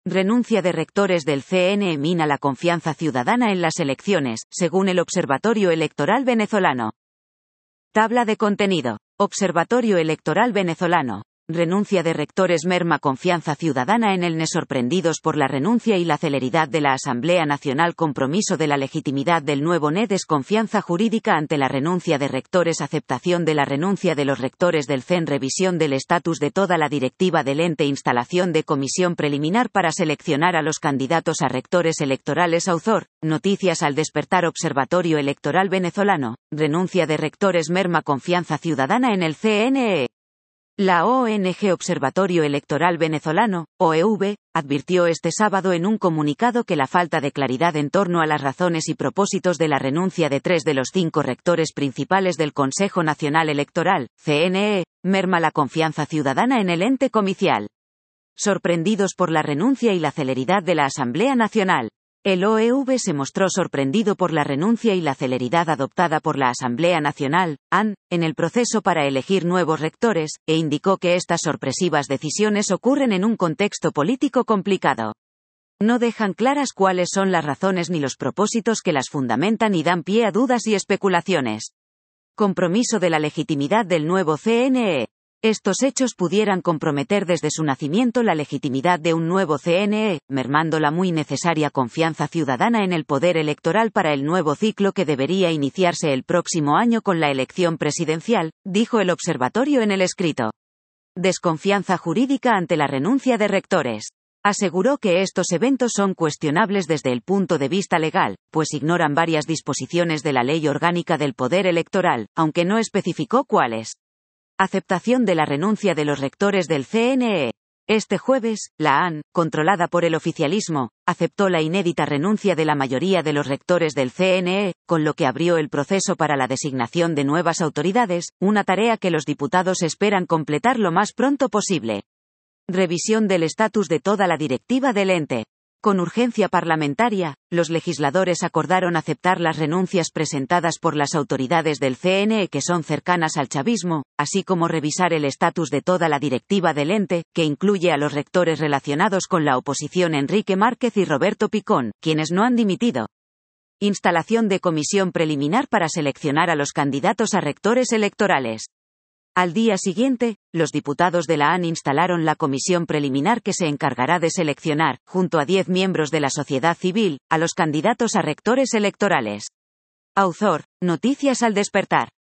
Renuncia de rectores del CNE mina la confianza ciudadana en las elecciones, según el Observatorio Electoral Venezolano. Tabla de contenido. Observatorio Electoral Venezolano. Renuncia de rectores merma confianza ciudadana en el NE. Sorprendidos por la renuncia y la celeridad de la Asamblea Nacional. Compromiso de la legitimidad del nuevo NE. Desconfianza jurídica ante la renuncia de rectores. Aceptación de la renuncia de los rectores del CEN. Revisión del estatus de toda la directiva del ente. Instalación de comisión preliminar para seleccionar a los candidatos a rectores electorales. Autor, Noticias al Despertar. Observatorio Electoral Venezolano. Renuncia de rectores merma confianza ciudadana en el CNE. La ONG Observatorio Electoral Venezolano, OEV, advirtió este sábado en un comunicado que la falta de claridad en torno a las razones y propósitos de la renuncia de 3 de los 5 rectores principales del Consejo Nacional Electoral, CNE, merma la confianza ciudadana en el ente comicial. Sorprendidos por la renuncia y la celeridad de la Asamblea Nacional. El OEV se mostró sorprendido por la renuncia y la celeridad adoptada por la Asamblea Nacional, AN, en el proceso para elegir nuevos rectores, e indicó que estas sorpresivas decisiones ocurren en un contexto político complicado. No dejan claras cuáles son las razones ni los propósitos que las fundamentan y dan pie a dudas y especulaciones. Compromiso de la legitimidad del nuevo CNE. Estos hechos pudieran comprometer desde su nacimiento la legitimidad de un nuevo CNE, mermando la muy necesaria confianza ciudadana en el poder electoral para el nuevo ciclo que debería iniciarse el próximo año con la elección presidencial, dijo el observatorio en el escrito. Desconfianza jurídica ante la renuncia de rectores. Aseguró que estos eventos son cuestionables desde el punto de vista legal, pues ignoran varias disposiciones de la Ley Orgánica del Poder Electoral, aunque no especificó cuáles. Aceptación de la renuncia de los rectores del CNE. Este jueves, la AN, controlada por el oficialismo, aceptó la inédita renuncia de la mayoría de los rectores del CNE, con lo que abrió el proceso para la designación de nuevas autoridades, una tarea que los diputados esperan completar lo más pronto posible. Revisión del estatus de toda la directiva del ente. Con urgencia parlamentaria, los legisladores acordaron aceptar las renuncias presentadas por las autoridades del CNE que son cercanas al chavismo, así como revisar el estatus de toda la directiva del ente, que incluye a los rectores relacionados con la oposición Enrique Márquez y Roberto Picón, quienes no han dimitido. Instalación de comisión preliminar para seleccionar a los candidatos a rectores electorales. Al día siguiente, los diputados de la AN instalaron la comisión preliminar que se encargará de seleccionar, junto a 10 miembros de la sociedad civil, a los candidatos a rectores electorales. Autor, Noticias al Despertar.